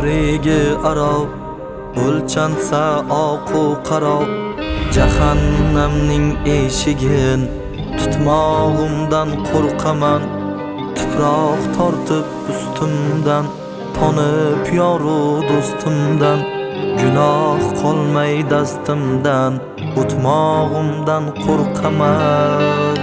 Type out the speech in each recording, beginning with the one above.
ko'prigi aro o'lchansa oqu qaro jahannamning eshigin tutmog'imdan qo'rqaman. Tuproq tortib ustimdan tonib yoru do'stimdan gunoh qolmay dastimdan o'tmog'imdan qo'rqaman.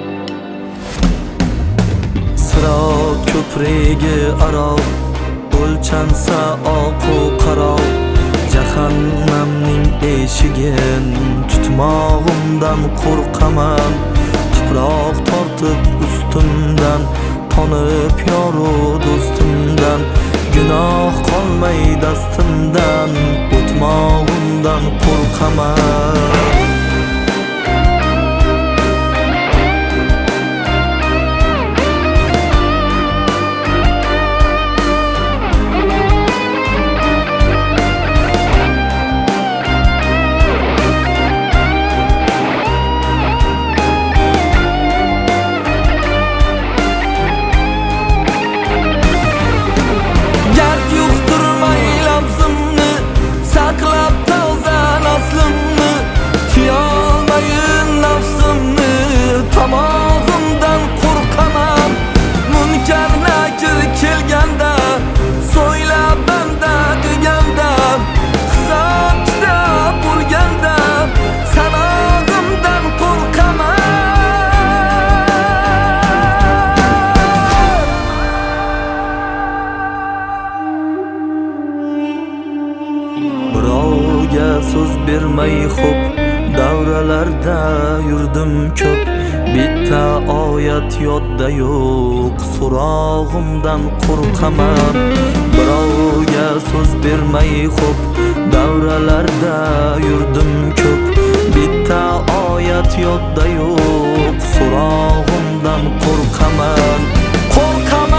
Sirat ko'prigi aro o'lchansa oqu qaro jahannamning eshigin tutmog'imdan qo'rqaman. Tuproq tortib ustimdan tonib yoru do'stimdan gunoh qolmay dastimdan o'tmog'imdan qo'rqaman. Tomog'imdan qo'rqaman. Munkar nakir kelganda so'ylabanda deganda hisob kitob bo'lganda sanog'imdan qo'rqaman. Birovga so'z bermay xo'p davralarda yurdim ko'p. Bitta oyat yodda yo'q, so'rog'imdan qo'rqaman. Birovga so'z bermay xo'p davralarda yurdim ko'p. Bitta oyat yodda yo'q, so'rog'imdan qo'rqaman. Qo'rqaman.